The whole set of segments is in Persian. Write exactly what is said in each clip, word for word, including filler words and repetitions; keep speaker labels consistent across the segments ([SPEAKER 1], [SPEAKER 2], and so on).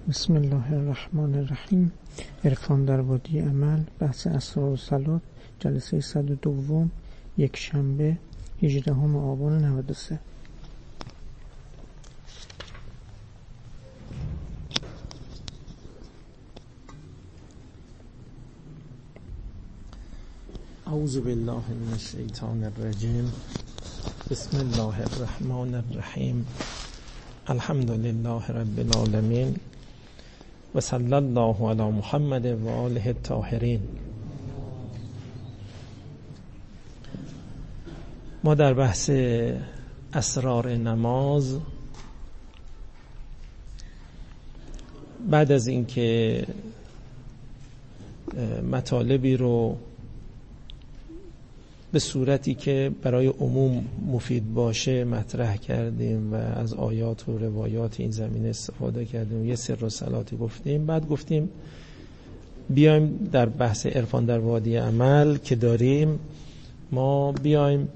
[SPEAKER 1] بسم الله الرحمن الرحیم. عرفان در وادی عمل، بحث اسرار و صلات، جلسه صد و دو، یک شنبه هجدهم آبان نود و سه.
[SPEAKER 2] اعوذ بالله من الشیطان الرجیم. بسم الله الرحمن الرحیم. الحمد لله رب العالمین و صلی الله علی محمد و آله الطاهرین. ما در بحث اسرار نماز بعد از اینکه مطالبی رو به صورتی که برای عموم مفید باشه مطرح کردیم و از آیات و روایات این زمینه استفاده کردیم و یه سر و صلاتی گفتیم، بعد گفتیم بیایم در بحث عرفان در وادی عمل که داریم ما بیایم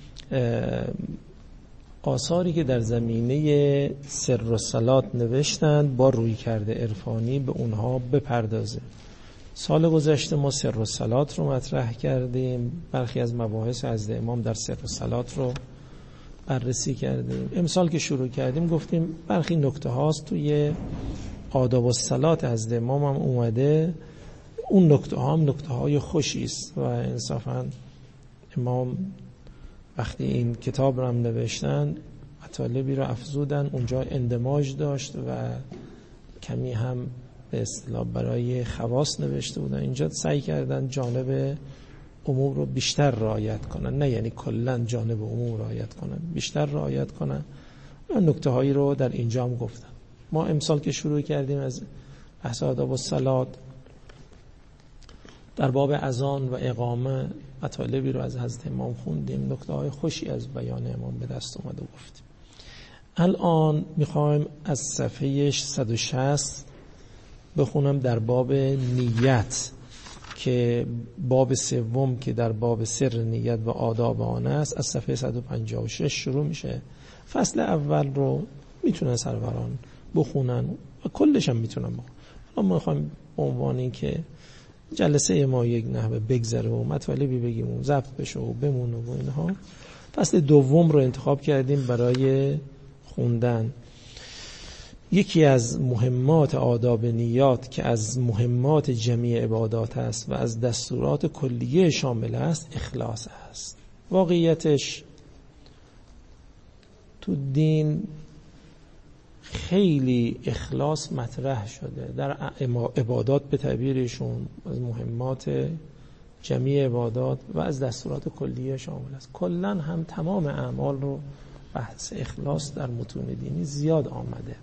[SPEAKER 2] آثاری که در زمینه سر و صلات نوشتند با روی کرده عرفانی به اونها بپردازیم. سال گذشته ما سر و صلات رو مطرح کردیم، برخی از مباحث حضرت امام در سر و صلات رو بررسی کردیم. امسال که شروع کردیم گفتیم برخی نکته هاست توی آداب الصلات حضرت امام هم اومده، اون نکته ها هم نکته های خوشی است و انصافا امام وقتی این کتاب رو هم نوشتن مطالبی رو افزودن، اونجا اندماج داشت و کمی هم به اصطلاح برای خواص نوشته بودن، اینجا سعی کردن جانب عموم رو بیشتر رعایت کنن، نه یعنی کلا جانب عموم رعایت کنن، بیشتر رعایت کنن. نکته هایی رو در اینجا هم گفتم. ما امسال که شروع کردیم از بحث آداب الصلات در باب اذان و اقامه مطالبی رو از حضرت امام خوندیم، نکته های خوشی از بیان امام به دست اومد و گفتیم. الان میخوایم از صفحه صد و شصت بخونم در باب نیت که باب سوم که در باب سر نیت و آداب آن است، از صفحه صد و پنجاه و شش شروع میشه. فصل اول رو میتونن سروران بخونن و کلش هم میتونن بخونن. حالا ما میخوایم به عنوان این که جلسه ما یک نحوه بگذره و مطالبی بگیم و ضبط بشه و بمونه و اینها، فصل دوم رو انتخاب کردیم برای خوندن. یکی از مهمات آداب نیات که از مهمات جمیع عبادات است و از دستورات کلیه شامل است اخلاص است. واقعیتش تو دین خیلی اخلاص مطرح شده در عبادات، به تعبیرشون از مهمات جمیع عبادات و از دستورات کلیه شامل است. کلاً هم تمام اعمال رو بحث اخلاص در متون دینی زیاد آمده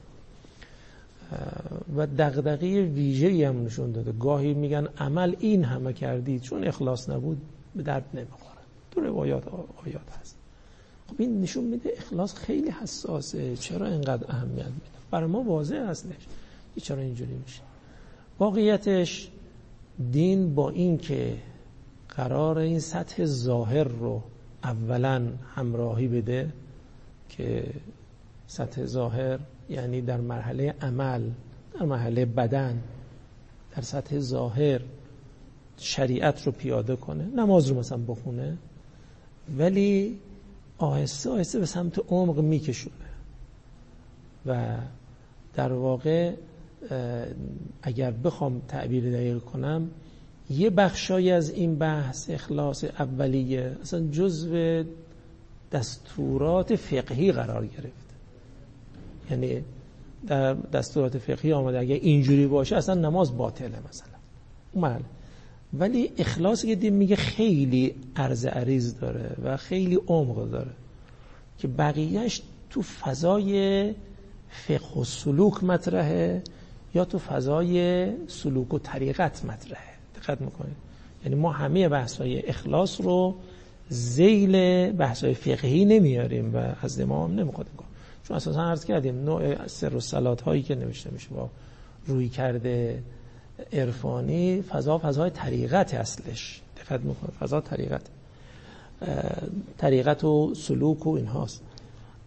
[SPEAKER 2] و دغدغه ویژه‌ای هم نشون داده. گاهی میگن عمل این همه کردید چون اخلاص نبود به درد نمیخوره. تو روایات آیات هست. خب این نشون میده اخلاص خیلی حساسه. چرا اینقدر اهمیت میده؟ برای ما واضح هستش چرا اینجوری میشه. واقعیتش دین با این که قرار این سطح ظاهر رو اولا همراهی بده که سطح ظاهر یعنی در مرحله عمل، در مرحله بدن، در سطح ظاهر شریعت رو پیاده کنه، نماز رو مثلا بخونه، ولی آهسته آهسته به سمت عمق میکشونه و در واقع اگر بخوام تعبیر دقیق کنم یه بخشایی از این بحث اخلاص اولیه اصلا جزو دستورات فقهی قرار گرفت. یعنی در دستورات فقهی آمده اگه اینجوری باشه اصلا نماز باطله مثلا اون. ولی اخلاص که دین میگه خیلی عرض عریض داره و خیلی عمق داره که بقیهش تو فضای فقه و سلوک مطرحه یا تو فضای سلوک و طریقت مطرحه. دقت میکنید؟ یعنی ما همه بحث‌های اخلاص رو ذیل بحث‌های فقهی نمیاریم و از امام نمیخواد کنیم، چون اساسا عرض کردیم نوع سر و صلات هایی که نوشته میشه با روی کرده عرفانی فضا فضای طریقت اصلش. دقت میکنید؟ فضا طریقت طریقت و سلوک و اینهاست.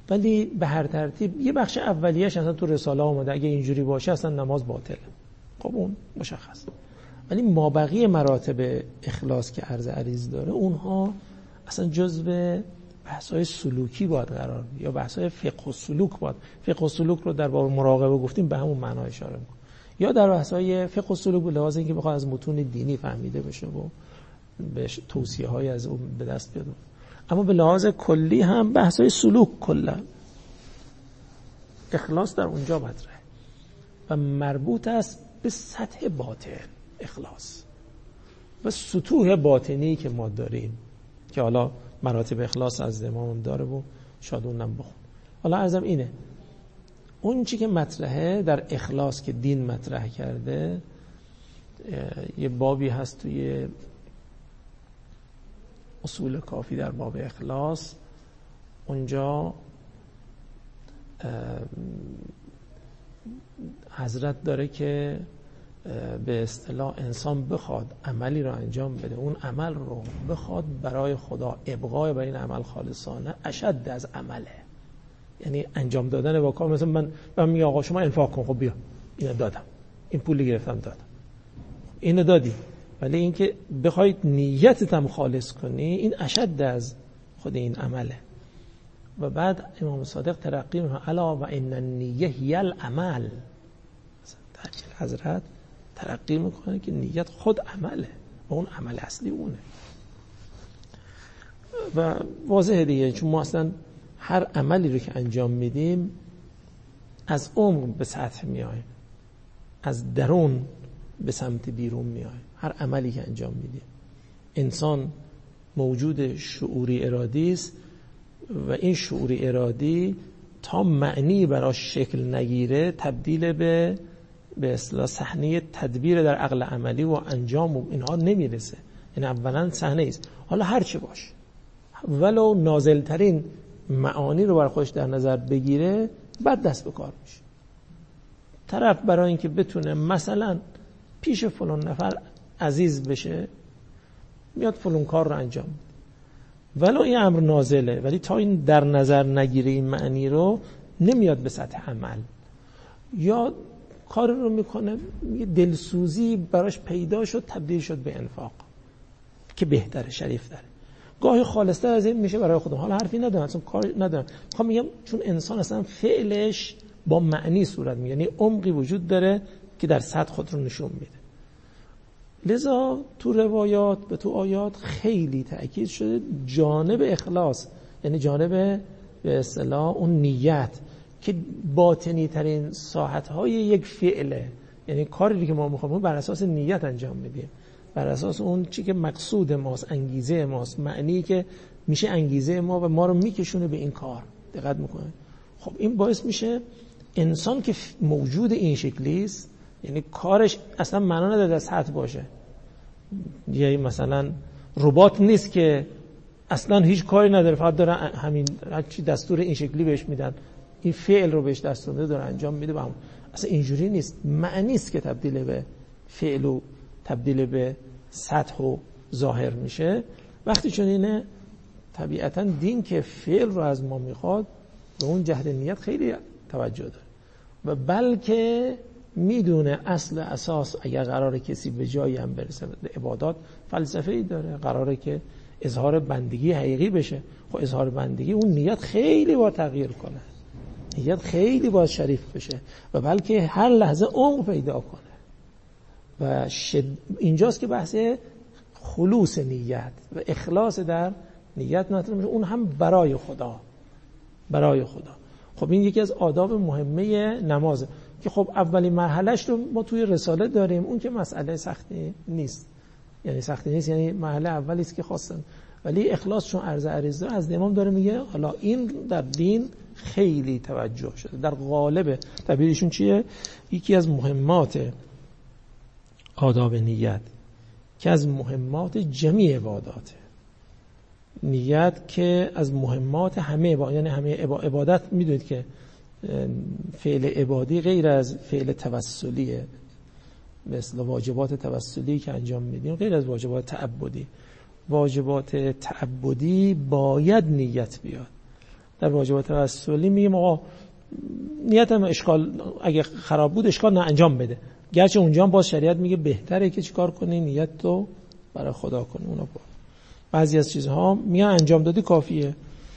[SPEAKER 2] ولی به هر ترتیب یه بخش اولیه‌اش اصلا تو رساله اومده اگه اینجوری باشه اصلا نماز باطله. خب اون مشخص. ولی مابقی مراتب اخلاص که عرض عریض داره اونها اصلا جزء بحث‌های سلوکی باید قرار بگیره یا بحث‌های فقه و سلوک باید. فقه و سلوک رو در باب مراقبه گفتیم به همون معنا اشاره می‌کنه. یا در بحث‌های فقه و سلوک به لحاظ اینکه بخواد از متون دینی فهمیده بشه و بهش توصیه‌های از اون به دست بیاد. اما به لحاظ کلی هم بحث‌های سلوک کلا اخلاص در اونجا مطرحه و مربوط است به سطح باطن اخلاص و سطوح باطنی که ما داریم که حالا مراتب اخلاص از امام داره و شاید اونم بخون. حالا عرضم اینه اون چی که مطرحه در اخلاص که دین مطرح کرده، یه بابی هست توی اصول کافی در باب اخلاص، اونجا حضرت داره که به اصطلاح انسان بخواد عملی رو انجام بده، اون عمل رو بخواد برای خدا ابقای بر این عمل خالصانه اشد از عمله، یعنی انجام دادن با کار. مثلا من من میگم آقا شما انفاق کن، خب بیا اینو دادم، این پولی گرفتم دادم، اینو دادی، ولی اینکه بخواید نیتت هم خالص کنی این اشد از خود این عمله. و بعد امام صادق ترقی میکنه الا و ان النیه هی العمل، حضرت ترقی میکنه که نیت خود عمله و اون عمل اصلی اونه. و واضحه دیگه، چون ما اصلا هر عملی رو که انجام میدیم از عمق به سطح میایم، از درون به سمت بیرون میایم. هر عملی که انجام میدیم انسان موجود شعوری ارادی است و این شعوری ارادی تا معنی براش شکل نگیره تبدیل به به اصطلاح صحنه تدبیر در عقل عملی و انجام و اینها نمیرسه. این اولا صحنه است. حالا هر چه باشه ولو نازلترین معانی رو بر خودش در نظر بگیره بعد دست به کار میشه. طرف برای اینکه بتونه مثلا پیش فلان نفر عزیز بشه میاد فلان کار رو انجام میده، ولو این امر نازله، ولی تا این در نظر نگیره این معنی رو نمیاد به سطح عمل. یا کار رو میکنه یه دلسوزی براش پیدا شد تبدیل شد به انفاق که بهتره، شریف داره، گاهی خالصتر از این میشه برای خودم. حالا حرفی ندارم، اصلا کار ندارم، میخوام میگم چون انسان اصلا فعلش با معنی صورت میگیره، یعنی عمقی وجود داره که در سطح خود رو نشون میده. لذا تو روایات به تو آیات خیلی تأکید شده جانب اخلاص، یعنی جانب به اصطلاح اون نیت که باطنی ترین ساحت‌های یک فعله، یعنی کاری که ما می‌خوایم بر اساس نیت انجام میدیم، بر اساس اون چی که مقصود ماست، انگیزه ماست، معنی که میشه انگیزه ما و ما رو میکشونه به این کار. دقت میکنه. خب این باعث میشه انسان که موجود این شکلی است، یعنی کارش اصلا معنا نداره در سطح باشه، یعنی مثلا ربات نیست که اصلا هیچ کاری نداره، فقط داره همین چی دستور این شکلی بهش میدن، این فعل رو بهش دستور میده داره انجام میده با هم. اصلا اینجوری نیست، معنی است که تبدیل به فعل و تبدیل به سطح و ظاهر میشه. وقتی چون اینه طبیعتا دین که فعل رو از ما میخواد به اون جهت نیت خیلی توجه داره و بلکه میدونه اصل اساس اگر قراره کسی به جایی هم برسه عبادات فلسفه‌ای داره، قراره که اظهار بندگی حقیقی بشه. خب اظهار بندگی اون نیت خیلی باید تغییر کنه، نیت خیلی باید شریف بشه و بلکه هر لحظه عمق پیدا کنه و شد... اینجاست که بحث خلوص نیت و اخلاص در نیت مطرح میشه، اون هم برای خدا، برای خدا. خب این یکی از آداب مهمه نمازه که خب اولین مرحلهش رو ما توی رساله داریم، اون که مسئله سختی نیست، یعنی سختی نیست، یعنی مرحله اولی است که خواستن، ولی اخلاص چون عرض عریضه از امام داره میگه حالا این در دین خیلی توجه شده، در قالب تعبیرشون چیه؟ یکی از مهمات آداب نیت که از مهمات جمیع عباداته، نیت که از مهمات همه عبادت، یعنی همه عبادت میدونید که فعل عبادی غیر از فعل توسلیه، مثل واجبات توسلی که انجام میدیم غیر از واجبات تعبدی. واجبات تعبدی باید نیت بیاد در واجبات توسلی میگیم آقا نیتم اشکال اگه خراب بود اشکال نه انجام بده، گرچه اونجا هم باز شریعت میگه بهتره که چیکار کنی، نیت تو برای خدا کنی. اونا با بعضی از چیزها میگن انجام دادی کافیه.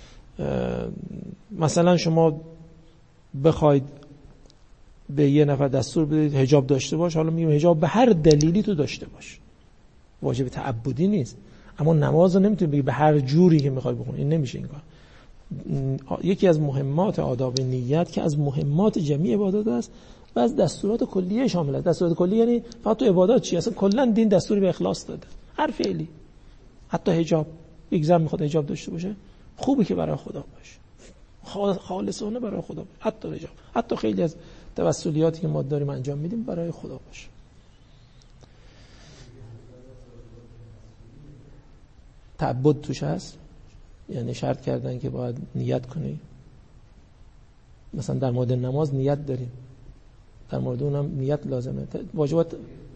[SPEAKER 2] مثلا شما بخواید به یه نفر دستور بدید حجاب داشته باش، حالا میگیم حجاب به هر دلیلی تو داشته باش، واجب تعبدی نیست. اما نماز رو نمیتونی بگی به هر جوری که میخوای بخونی، این نمیشه این کار. یکی از مهمات آداب نیت که از مهمات جمعی عبادات است و از دستورات کلیه شامل است. دستورات کلیه یعنی فقط تو عبادات چی، اصلا کلا دین دستوری به اخلاص داده. هر فعلی، حتی حجاب، یک زن میخواد حجاب داشته باشه خوبه که برای خدا باشه، خالصانه برای خدا باشه. حتی حجاب، حتی خیلی از توسلیاتی که ما داریم انجام میدیم برای خدا باشه. تعبد توش هست، یعنی شرط کردن که باید نیت کنی. مثلا در مورد نماز نیت داریم، در مورد اونم نیت لازمه. واجبات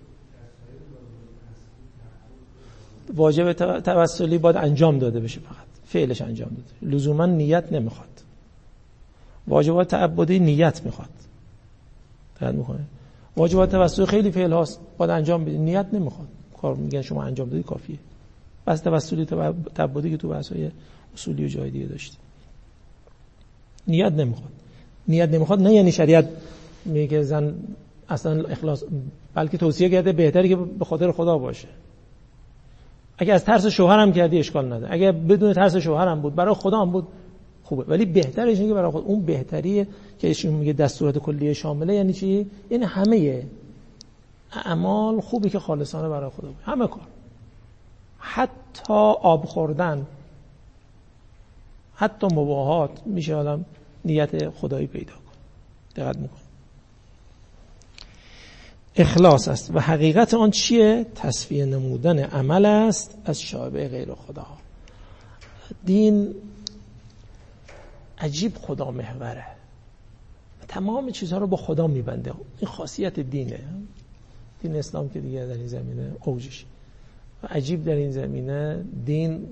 [SPEAKER 2] واجب توسلی باید انجام داده بشه، فقط فعلش انجام داده، لزوما نیت نمیخواد. واجبات تعبدی نیت میخواد، دقت میکنه. واجبات توسلی خیلی فعل هاست باید انجام بدی، نیت نمیخواد. کار میگن شما انجام دادی کافیه. بس توسلی تعبدی که تو بحث‌های اصولی و جای دیگه داشتی، نیت نمیخواد. نیت نمیخواد نه یعنی شریعت میگه زن اصلا اخلاص، بلکه توصیه کرده بهتره که به خاطر خدا باشه. اگه از ترس شوهرم کردی اشکال نداره، اگه بدون ترس شوهرم بود برای خدا هم بود خوبه، ولی بهترش اینه که برای خود. اون بهتریه که ایشون میگه دستورات کلیه شامله. یعنی چی؟ یعنی همه اعمال خوبی که خالصانه برای خدا بود، همه کار، حتی آب خوردن، حتی مباحات میشه آدم نیت خدایی پیدا کنه. دقت میکنه. اخلاص است و حقیقت آن چیه؟ تصفیه نمودن عمل است از شایبه غیر خدا. دین عجیب خدا محوره، تمام چیزها رو با خدا میبنده. این خاصیت دینه، دین اسلام که دیگه در این زمینه اوجش. و عجیب در این زمینه دین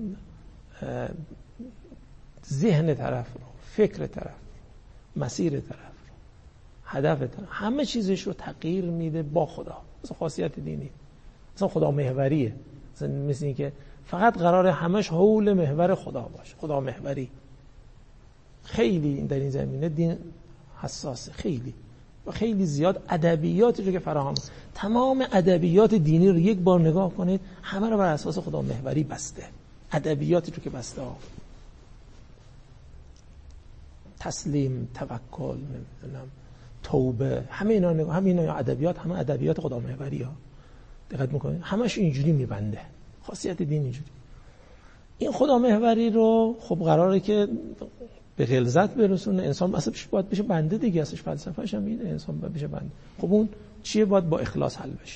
[SPEAKER 2] ذهن طرف رو، فکر طرف رو، مسیر طرف رو، هدف طرف، همه چیزش رو تغییر میده با خدا. مثلا خاصیت دینی مثلا خدا محوریه، مثلا مثل این که فقط قراره همش حول محور خدا باشه، خدا محوری. خیلی در این زمینه دین حساسه، خیلی و خیلی زیاد. ادبیاتی رو که فراهم، تمام ادبیات دینی رو یک بار نگاه کنید، همه رو بر اساس خدا محوری بسته. ادبیاتی رو که بسته ها، تسلیم، توکل، نمیدونم، توبه، همه اینا نگاه، همه اینا ادبیات، همه ادبیات خدا محوری ها. دقت میکنید همش اینجوری میبنده. خاصیت دین اینجوری. این خدا محوری رو خب قراره که به غلظت برسونه. انسان اصلا باید بشه بنده دیگه، ازش فلسفه‌ش هم اینه، انسان باید بشه بنده. خب اون چیه؟ باید با اخلاص حل بشه.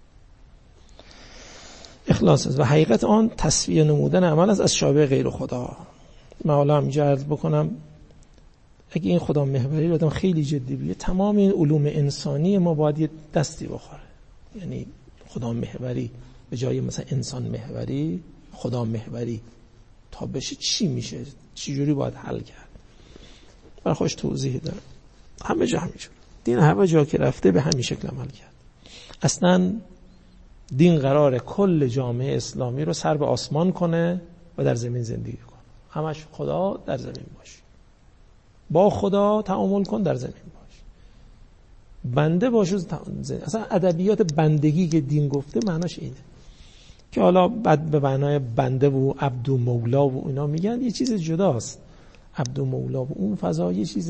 [SPEAKER 2] اخلاص است و حقیقت آن تصفیه نمودن عمل است از شایبه غیر خدا. من حالا همینجا عرض بکنم اگه این خدا محوری رو آدم خیلی جدی بگیره، تمام این علوم انسانی ما باید یه دستی بخوره. یعنی خدا محوری به جای مثلا انسان محوری، خدا محوری تا بشه چی میشه؟ چی جوری باید حل کرد؟ برای خوش توضیح داره. همه جا همینجور. دین همه جا که رفته به همین شکل عمل کرد. اصلا دین قراره کل جامعه اسلامی رو سر به آسمان کنه و در زمین زندگی کنه. همش خدا در زمین باشه. با خدا تعامل کن، در زمین باش. بنده باش. اصلا ادبیات بندگی که دین گفته معناش اینه که حالا بعد به معنای بنده و عبد و مولا و اینا میگن، یه چیز جداست. عبد و مولا و اون فضا یه چیز،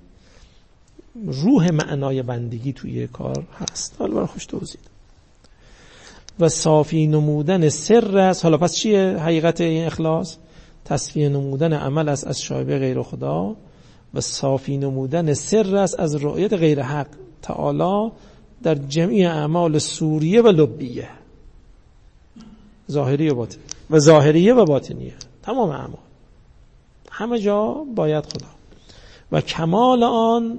[SPEAKER 2] روح معنای بندگی توی کار هست. حالا برای خوش توضیح و صافی نمودن سر است. حالا پس چیه حقیقت این اخلاص؟ تصفیه نمودن عمل است از شایبه غیر خدا و صافی نمودن سر است از رؤیت غیر حق تعالی در جمعی اعمال سوریه و لبیه، ظاهری و باطنی و ظاهریه و باطنیه، تمام اعمال همه جا باید خدا. و کمال آن،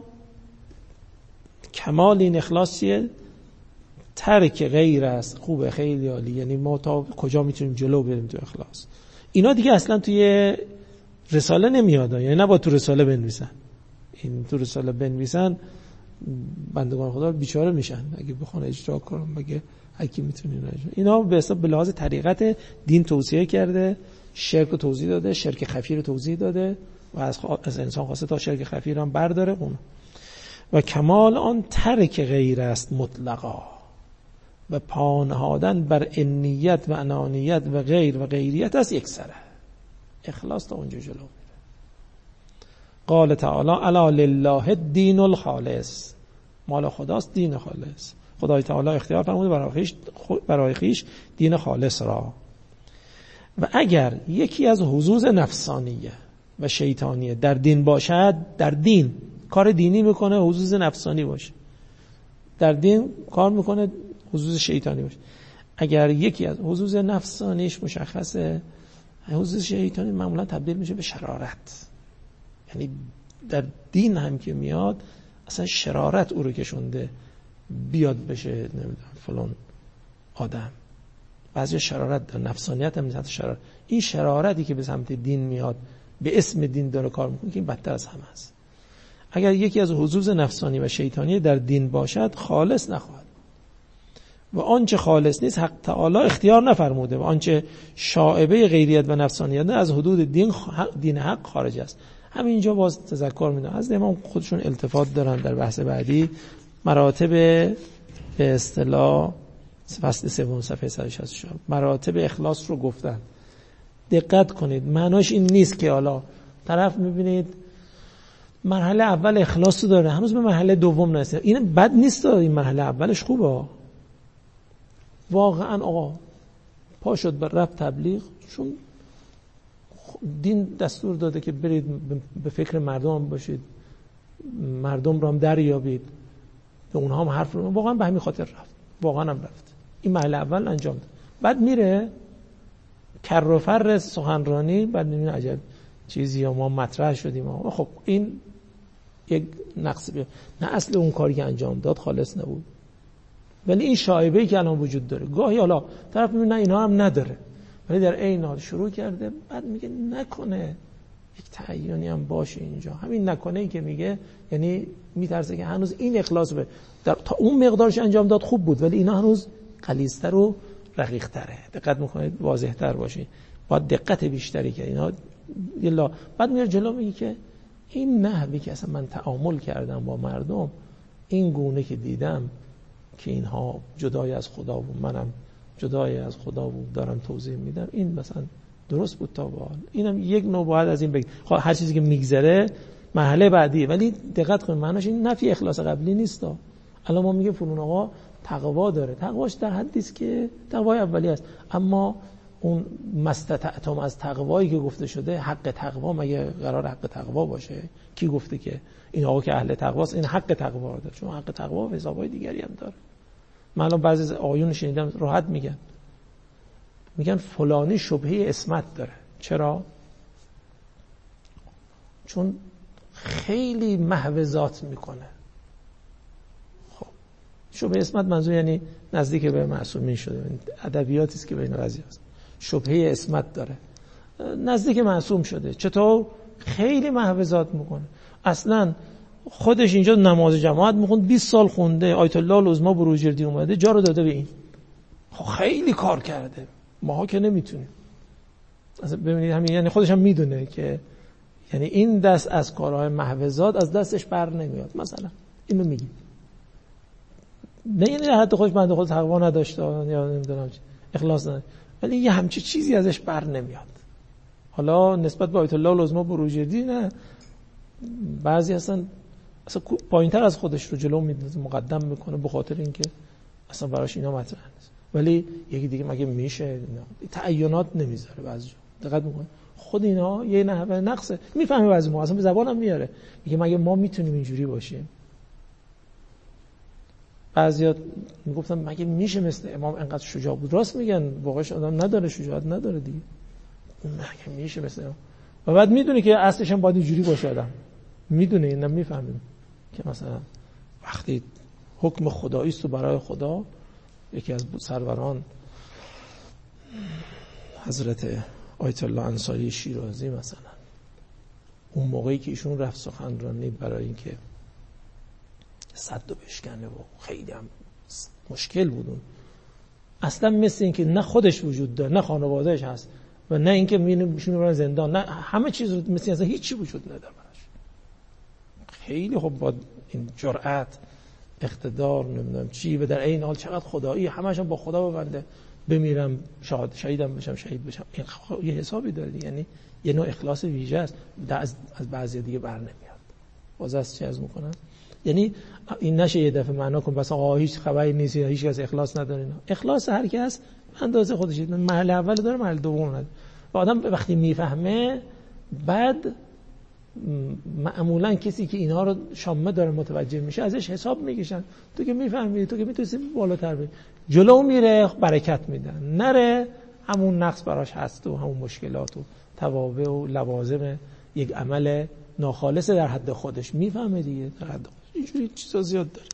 [SPEAKER 2] کمال این اخلاص چیه؟ ترک غیر است. خوبه، خیلی عالی. یعنی ما تا کجا میتونیم جلو بریم تو اخلاص؟ اینا دیگه اصلا توی رساله نمیاد، یعنی نباید تو رساله بنویسن. این تو رساله بنویسن بندگان خدا بیچاره میشن اگه بخوان اجرا کنن، مگه هکی میتونه اینا اجرا. اینا به حساب به لحاظ طریقت دین توصیه کرده، شرک رو توضیح داده، شرک خفی رو توضیح داده و از, از انسان خواسته تا شرک خفی رو هم برداره. اون و کمال آن ترک غیر است مطلقا و پانهادن بر انیت و انانیت و غیر و غیریت است یک سره. اخلاص تا اونجا جلو میره. قال تعالی الا لله الدین الخالص، مال خداست دین خالص. خدای تعالی اختیار فرموده برای خویش برای خویش دین خالص را. و اگر یکی از حظوظ نفسانیه و شیطانیه در دین باشد، در دین کار دینی میکنه حظوظ نفسانی باشه، در دین کار میکنه حظوظ شیطانی باشه. اگر یکی از حظوظ نفسانیش مشخصه، حظوظ شیطانی معمولا تبدیل میشه به شرارت. یعنی در دین هم که میاد اصلا شرارت او رو کشونده بیاد بشه نمیدونم فلان آدم. بعضی شرارت در نفسانیت هم میشه شرارت. این شرارتی که به سمت دین میاد به اسم دین داره کار میکنه که این بدتر از همه است. اگر یکی از حظوظ نفسانی و شیطانی در دین باشد خالص نخواهد و آنچه خالص نیست حق تعالی اختیار نفرموده و آنچه شائبه غیریت و نفسانیت از حدود دین دین حق خارج است. همینجا باز تذکر میدم از امام خودشون التفات دارن در بحث بعدی مراتب به اصطلاح فصل سوم صفحه صد و شصت و چهار مراتب اخلاص رو گفتن. دقت کنید، معناش این نیست که حالا طرف میبینید مرحله اول اخلاص رو داره هنوز به مرحله دوم نرسید. این بد نیست، این مرحله اولش خوبه واقعا. آقا پا شد بر رفت تبلیغ، چون دین دستور داده که برید به فکر مردم باشید، مردم رو هم دریابید، به اونها هم حرف رو واقعا به همین خاطر رفت، واقعا هم رفت. این مرحله اول انجام داد. بعد میره کر و فر سخنرانی، بعد میبینه عجب چیزی یا ما مطرح شدیم. خب این یک نقص بیه. نه اصل اون کاری که انجام داد خالص نبود، ولی این شایبه‌ای که الان وجود داره گاهی حالا طرف میبینه اینا هم نداره، ولی در عین حال شروع کرده، بعد میگه نکنه یک تعیینی هم باشه اینجا. همین نکنه ای که میگه یعنی میترسه که هنوز این اخلاص به در تا اون مقدارش انجام داد خوب بود، ولی اینا هنوز غلیظ‌تر و رقیق‌تره. دقت میکنید واضح‌تر باشه، باید دقت بیشتری که اینا یلا. بعد میره جلو میگه که این نحوی که اصلا من تعامل کردم با مردم، این گونه که دیدم که اینها جدای از خدا و منم جدای از خدا و دارم توضیح میدم، این مثلا درست بود تا به حال. اینم یک نوع باید از این بگید. خب هر چیزی که میگذره مرحله بعدی، ولی دقت کنید معناش این نفی اخلاص قبلی نیست. الان ما میگه فلان آقا تقوا داره، تقواش در حدی است که تقوای اولی است، اما اون مستطعتم از تقوایی که گفته شده، حق تقوا مگه قرار حق تقوا باشه؟ کی گفته که این آقا که اهل تقواست این حق تقوا داره؟ چون حق تقوا و حسابای دیگری هم داره. من الان بعضی از آیون شنیدم راحت میگن میگن فلانی شبهه عصمت داره. چرا؟ چون خیلی محوذات میکنه. خب شبهه عصمت منظور یعنی نزدیک به معصومین شده، ادبیاتی است که بین قضیه است. شبهه عصمت داره، نزدیک معصوم شده. چطور؟ خیلی محوذات میکنه. اصلا خودش اینجا نماز جماعت میخوند، بیست سال خونده، آیت الله العظمی بروجردی اومده جا رو داده به این. خب خیلی کار کرده، ماها که نمیتونیم. اصلا ببینید همین، یعنی خودش هم میدونه که یعنی این دست از کارهای محوذات از دستش بر نمیاد. مثلا اینو میگیم نه یعنی حتی خودش بنده خود تقوا نداشته یا نمیدونم اخلاص نداشته، ولی یه همچین چیزی ازش بر نمیاد. حالا نسبت به آیت الله العظمی بروجردی نه، بعضی هستن اصلا پایین‌تر از خودش رو جلو میدازه، مقدم میکنه به خاطر اینکه اصلا براش اینا مطرح نیست. ولی یکی دیگه مگه میشه تعیینات نمیذاره بعضی جا. دقت میکنه خود اینا یه نحوه نقصه، میفهمه بعضی ما اصلا به زبانم میاره، میگه مگه ما میتونیم اینجوری باشیم؟ بعضیا میگفتن مگه میشه مثل امام انقدر شجاع بود؟ راست میگن، واقعا آدم نداره شجاعت نداره دیگه. مگه میشه مثل امام؟ و بعد میدونه که اصلش هم باید اینجوری باشه آدم. میدونه، اینا میفهمیم که مثلا وقتی حکم خدایی است و برای خدا، یکی از سروران حضرت آیت الله انصاری شیرازی مثلا اون موقعی که ایشون رفت سخنرانی برای اینکه صد و بشکنه و خیلی هم مشکل بود، اصلا مثل این که نه خودش وجود داره نه خانوادهش هست و نه اینکه میشونه برن زندان، نه همه چیز رو مثل اصلا هیچی وجود نداره براش. خیلی خب با این جرأت، اقتدار، نمیدونم چی، و در این حال چقدر خدایی، همش هم با خدا ببنده، بمیرم شهید شهیدم بشم شهید بشم. این خب یه حسابی داره، یعنی یه نوع اخلاص ویژه است، از از بعضی دیگه بر نمیاد. باز از چی از میکنن؟ یعنی این نشه یه دفعه معنا کن بس آقا هیچ خبری نیست، هیچ کس اخلاص نداره. اینا اخلاص هر کس اندازه خودش، مرحله اول داره مرحله دوم نداره. و آدم وقتی میفهمه بعد معمولا کسی که اینها رو شامه داره متوجه میشه ازش حساب میکشن. تو که میفهمی، تو که میتونی بالاتر بری، جلو میره برکت میدن، نره همون نقص براش هست و همون مشکلات و توابع و لوازم یک عمل ناخالص در حد خودش میفهمه دیگه. در حد خودش اینجوری چیزا زیاد داره.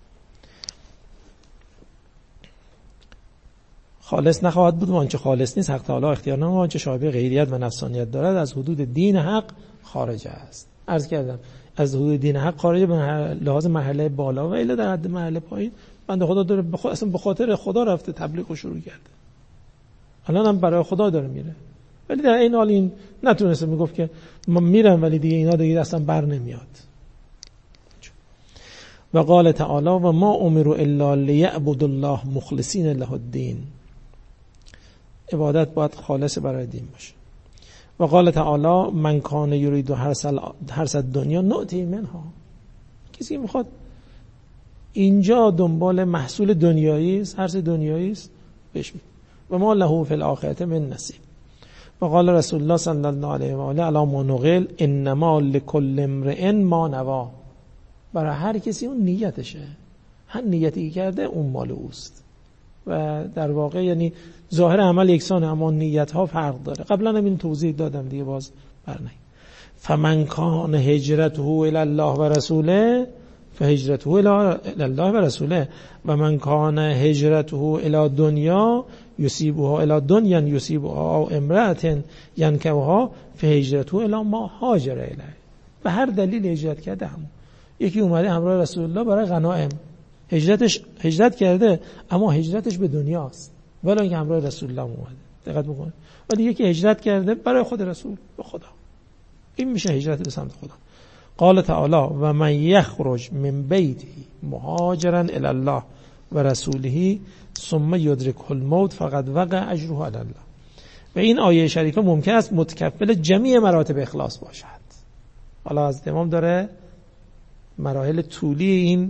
[SPEAKER 2] خالص نخواهد بود و آنچه خالص نیست حق تعالی اختیار نمود، آنچه شایبه غیریت و نفسانیت دارد از حدود دین حق خارج است. عرض کردم از حدود دین حق خارج به لحاظ مرحله بالا و الا در حد مرحله پایین بنده خدا داره بخ... اصلا به خاطر خدا رفته تبلیغ رو شروع کرده، الان هم برای خدا داره میره، ولی در این حال این نتونسته میگفت که من میرم ولی دیگه اینا دیگه اصلا بر نمیاد. و قال تعالی و ما امروا الا لیعبدوا الله مخلصین له الدین، عبادت باید خالص برای دین باشه. و قال تعالی من کان یرید حرث الدنیا نؤتی منها، کسی میخواد اینجا دنبال محصول دنیایی است، حرث دنیایی است، بهش میده. و ما له فی الاخرة من نصیب. و قال رسول الله صلی الله علیه و آله علی ما نقل انما لکل امرئ ما نوا، برای هر کسی اون نیتشه، هر نیتی کرده اون مال اوست. و در واقع یعنی ظاهر عمل یکسانه اما نیت ها فرق داره. قبلا هم این توضیح دادم دیگه، باز برنه. فمن کان هجرته الی الله و رسوله فهجرته الی الله و رسوله و من کان هجرته الی دنیا یصیبها الی دنیا یصیبها او امرأة ینکحها فهجرته الی ما هاجر الیه. و هر دلیل هجرت کرده همون. یکی اومده همراه رسول الله برای غنایم، هجرتش هجرت کرده اما هجرتش به دنیاست، ولی اینکه همراه رسول الله اومده. دقت بکنید. ولی یکی هجرت کرده برای خود رسول، به خدا، این میشه هجرت به سمت خدا. قال تعالی و من یخرج من بیته مهاجرا الی الله و رسوله ثم یدرکه الموت فقد وقع اجره علی الله. و این آیه شریفه ممکن است متکفل جمیع مراتب اخلاص باشد. حالا از امام داره مراحل طولی این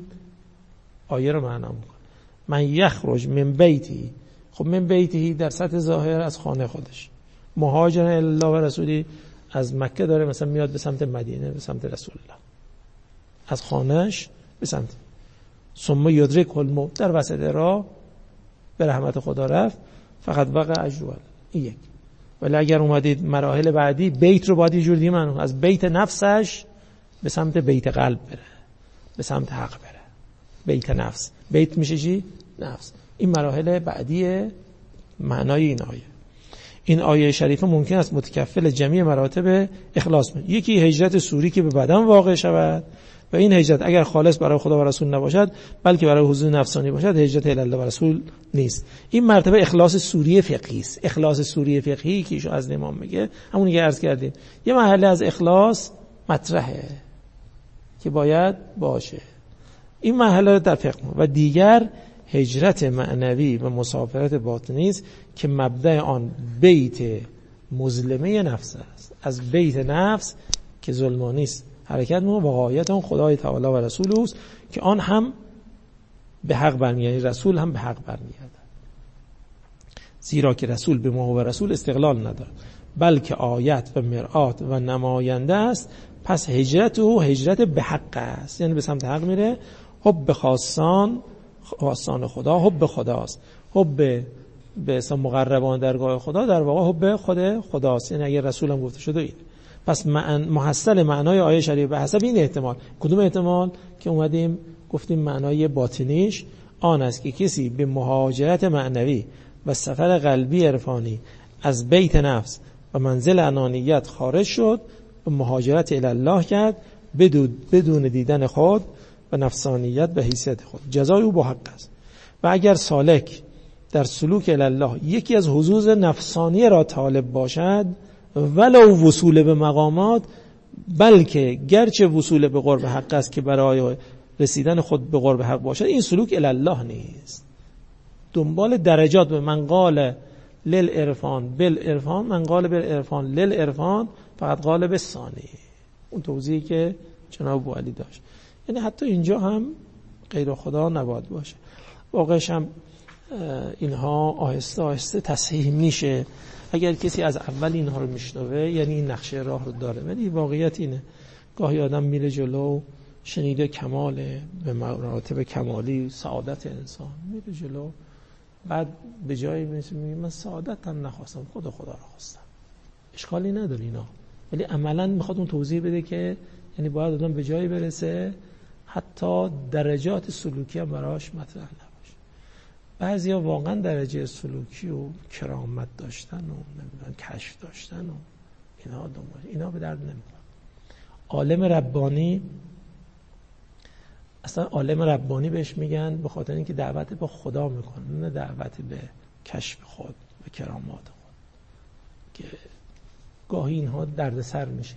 [SPEAKER 2] آیه رو معنا میکنه. من یخرج من بیتی، خب من بیتی در سطح ظاهر از خانه خودش، مهاجر الی الله و رسولی از مکه داره مثلا میاد به سمت مدینه، به سمت رسول الله، از خانهش به سمت، ثم یدرک الموت، در وسط راه به رحمت خدا رفت، فقط وقع اجره. این یک. ولی اگر اومدید مراحل بعدی، بیت رو باید یه جور دیگه معنی، از بیت نفسش به سمت بیت قلب بره، به سمت حق بره. بیت نفس، بیت میشه چی؟ نفس. این مراحل بعدی معنای این آیه. این آیه شریفه ممکن است متکفل جمیع مراتب اخلاص بشه. یکی هجرت سوری که به بدن واقع شود و این هجرت اگر خالص برای خدا و رسول نباشد بلکه برای حضور نفسانی باشد، هجرت الی الله و رسول نیست. این مرتبه اخلاص سوری فقهی است. اخلاص سوری فقهی که ایشون از امام میگه همونی که عرض کردیم، یه مرحله از اخلاص مطرحه که باید باشه. این مرحله در فقه. و دیگر هجرت معنوی و مسافرت باطنی است که مبدأ آن بیت مظلمه نفس است. از بیت نفس که ظلمانی است حرکت می‌کنه و غایت آن خدای تعالی و رسول اوست که آن هم به حق برمیگرده، رسول هم به حق برمیگرده. زیرا که رسول به ما و رسول استقلال ندارد بلکه آیت و مرآت و نماینده است. پس هجرت او هجرت به حق است، یعنی به سمت حق میره. حب خاصان خاصان خدا حب خداست، حب به اسم مقربان درگاه خدا در واقع حب خود خداست، یعنی اگر رسول هم گفته شده این. پس محصل معنای آیه شریف به حسب این احتمال، کدوم احتمال که اومدیم گفتیم معنای باطنیش آن است که کسی به مهاجرت معنوی و سفر قلبی عرفانی از بیت نفس و منزل انانیت خارج شد مهاجرت الی الله کرد بدون بدون دیدن خود و نفسانیت و حیثیت خود. جزای او با حق است. و اگر سالک در سلوک الی الله یکی از حظوظ نفسانی را طالب باشد ولو وصول به مقامات، بلکه گرچه وصول به قرب حق است که برای رسیدن خود به قرب حق باشد، این سلوک الی الله نیست. دنبال درجات به من قال للعرفان بالعرفان من قال بالعرفان للعرفان فقط قال بالثانی. اون توضیحی که جناب ابوعلی داشت، یعنی حتی اینجا هم غیر خدا نباید باشه. واقعش هم اینها آهسته آهسته تصحیح میشه اگر کسی از اول اینها رو میشنوه، یعنی این نقشه راه رو داره. ولی واقعیت اینه گاهی آدم میره جلو، شنیده کماله به مراتب کمالی سعادت انسان، میره جلو، بعد به جایی میرسه میگه من سعادت هم نخواستم، خدا خدا رو خواستم. اشکالی نداره اینا، ولی عملا میخواد اون توضیح بده که یعنی باید آدم به جایی برسه حتی درجات سلوکی هم براش مطرح نباشه. بعضیا واقعا درجه سلوکی و کرامت داشتن و نمیدونم کشف داشتن و اینا دنبال اینا به درد نمیخوره. عالم ربانی، اصلا عالم ربانی بهش میگن به خاطر اینکه دعوت به خدا میکنه، نه دعوت به کشف خود به کرامات خود، که گاهی اینها دردسر میشه.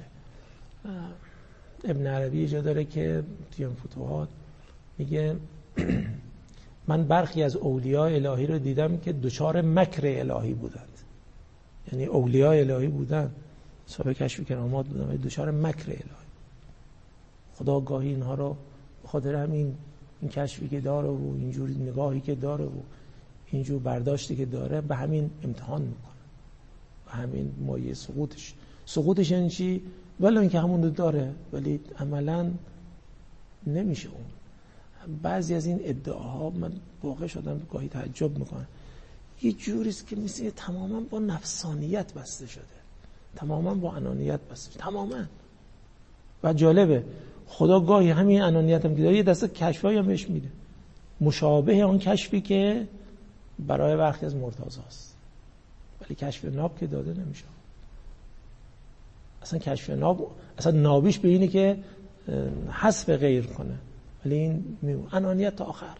[SPEAKER 2] ابن عربی جا داره که توی فتوحات میگه من برخی از اولیاء الهی رو دیدم که دچار مکر الهی بودند، یعنی اولیاء الهی بودن، صاحب کشف کرامات بودن ولی دچار مکر الهی. خدا گاهی اینها رو به خاطر همین این کشفی که داره و اینجور نگاهی که داره و اینجور برداشتی که داره به همین امتحان میکنه، به همین مایه سقوطش. سقوطش یعنی چی؟ ولی اینکه همون رو داره ولی عملا نمیشه اون. بعضی از این ادعاها من واقع شدم گاهی تعجب میکنم، یه جوریست که مثل تماما با نفسانیت بسته شده، تماما با انانیت بسته شده، تماما. و جالبه خدا گاهی همین انانیت هم که داره یه دسته کشفایی هم بهش میده، مشابه اون کشفی که برای برخی از مرتضاست، ولی کشف ناب که داده نمیشه. اصلا کشف ناب اصلا نابیش به اینه که حذف غیر کنه، ولی این میمون انانیت تا آخر.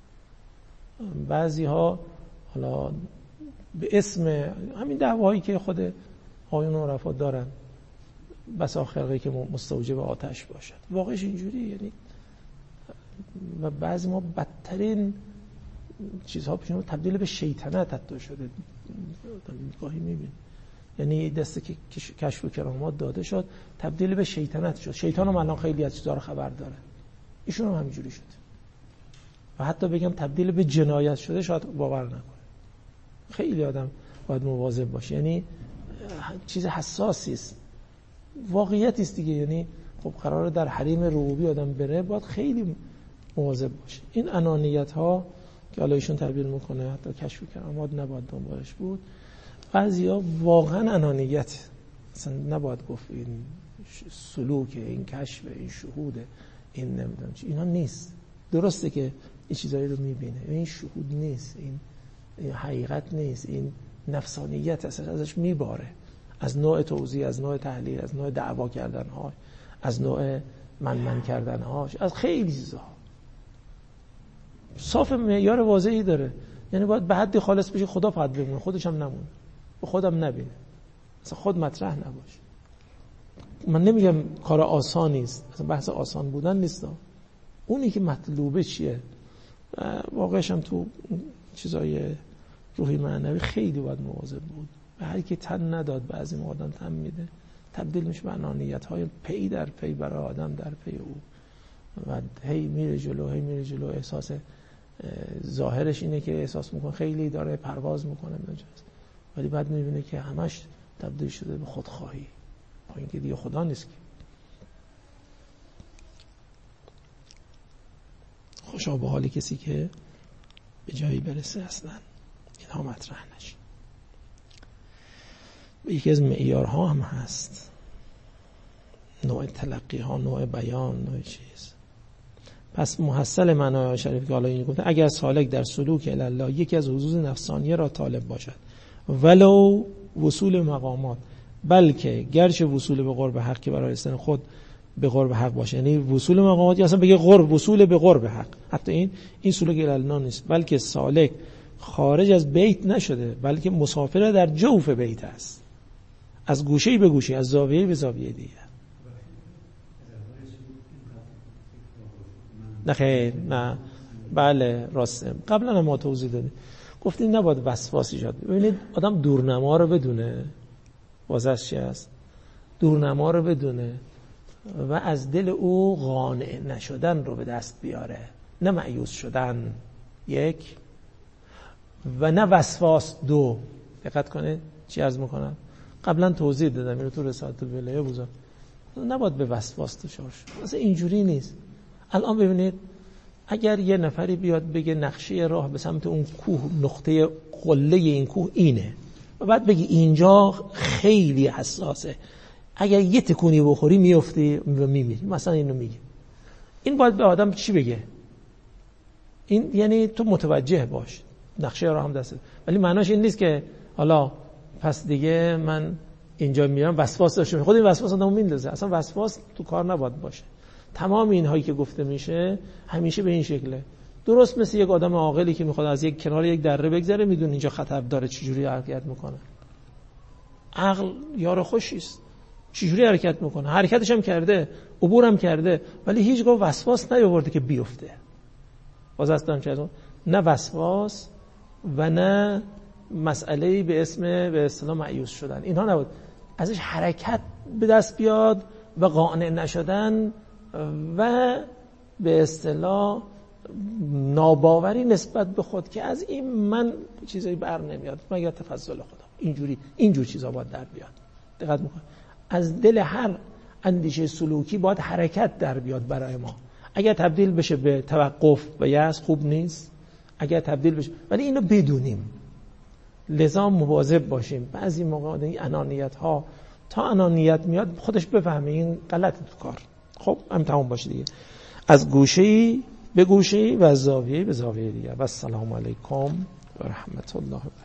[SPEAKER 2] بعضی ها حالا به اسم همین دعوایی که خود آیون و رفات دارن بس آخرقی که مستوجب آتش باشد، واقعش اینجوری. یعنی و بعضی ما بدترین چیزها پیشون تبدیل به شیطنت حتی شده، گاهی میبین. یعنی دسته که کشف و کرامات داده شد تبدیل به شیطنت شد. شیطان هم الان خیلی از چیزها رو خبر داره، ایشون هم همینجوری شد. و حتی بگم تبدیل به جنایت شده شاید باور نکنه. خیلی آدم باید مواظب باشه، یعنی چیز حساسی است، واقعیتی است دیگه. یعنی خب قراره در حریم ربوبی آدم بره، باید خیلی مواظب باشه. این انانیت ها که حالا ایشون تعبیر میکنه حتی کشف کرامات نباید دنبالش بود. بعضیا واقعا انانیت اصلا نباید گفت این سلوک، این کشف، این شهود، این نمیدونم چی، اینا نیست. درسته که این چیزایی رو میبینه، این شهود نیست، این, این حقیقت نیست، این نفسانیت اصلا ازش میباره، از نوع توضیح، از نوع تحلیل، از نوع دعوا کردن ها، از نوع من من کردن هاش، از خیلی چیزا. صاف معیار واضحی داره، یعنی باید به حدی خالص بشه خدا فقط بمونه، خودش هم نمونه، به خودم نبینه، اصلا خود مطرح نباشه. من نمیگم کار آسانی است، اصلا بحث آسان بودن نیست، اونی که مطلوبه چیه. واقعش هم تو چیزای روحی معنوی خیلی باید مواظب بود. به هر کی تن نداد بعضی آدم تن میده، تبدیل میشه به انانیت های پی در پی برای آدم در پی او و هی میره جلو هی میره جلو. احساس ظاهرش اینه که احساس میکنه خیلی داره پرواز میکنه نجاست، ولی بعد میبینه که همش تبدیل شده به خودخواهی، با اینکه دیگه خدا نیست. که خوشا به حال کسی که به جایی برسه اصلا اینها مطرح نشه. یکی از معیارها هم هست نوع تلقی ها، نوع بیان، نوع چیز. پس محصل معنای شریف که حالا این گفته اگر سالک در سلوک الی الله یکی از حظوظ نفسانیه را طالب باشد ولو وصول مقامات، بلکه گرچه وصول به قرب حق که برای رسیدن خود به قرب حق باشه، یعنی وصول مقامات یا اصلا بگه قرب، وصول به قرب حق، حتی این این سلوک الالنا نیست، بلکه سالک خارج از بیت نشده، بلکه مسافر در جوف بیت است، از گوشه به گوشه، از زاویه به زاویه دیگه. نه خیر، نه، بله راسته. قبلا هم ما توضیح دادیم، گفتیم نباید وسواس ایجاد. ببینید آدم دورنما رو بدونه، واسش چی است؟ دورنما رو بدونه و از دل او قانع نشدن رو به دست بیاره، نه مایوس شدن یک، و نه وسواس دو. دقت کنید چی عرض میکنم، قبلا توضیح دادم اینو تو رسالت الولايه بوزم، نباید به وسواس دچار شد. مثلا اینجوری نیست. الان ببینید اگر یه نفری بیاد بگه نقشه راه به سمت اون کوه، نقطه قله این کوه اینه، و بعد بگی اینجا خیلی حساسه، اگر یه تکونی بخوری میفتی و میمیری، مثلا اینو میگه، این باید به آدم چی بگه؟ این یعنی تو متوجه باش نقشه راه هم دسته، ولی معناش این نیست که حالا پس دیگه من اینجا میرم وسواس داشته باشم. خود این وسواس آدمو میندازه، اصلا وسواس تو کار نباید باشه. تمام اینهایی که گفته میشه همیشه به این شکله، درست مثل یک آدم عاقلی که میخواد از یک کنار یک دره بگذره، میدونه اینجا خطر داره، چجوری حرکت میکنه. عقل یار خوشیست، چجوری حرکت میکنه، حرکتش هم کرده، عبورم کرده، ولی هیچگاه وسواس نیاورده که بیفته. باز اصلا چه نه وسواس و نه مسئله‌ای به اسم به اصطلاح مایوس شدن، اینها نبود. ازش حرکت به دست بیاد و قانع نشدن و به اصطلاح ناباوری نسبت به خود که از این من چیزایی بر نمیاد مگر تفضل خدا. اینجوری اینجور چیزا باید در بیاد. دقت میکنه از دل هر اندیشه سلوکی باید حرکت در بیاد برای ما. اگر تبدیل بشه به توقف و یأس خوب نیست، اگر تبدیل بشه، ولی اینو بدونیم، لذا مواظب باشیم. بعضی موقع این انانیت ها تا انانیت میاد خودش بفهمه این غلط تو کار. خب هم تمام باشه دیگه، از گوشه‌ای به گوشه‌ای و از زاویه‌ای به زاویه دیگه. و السلام علیکم و رحمت الله.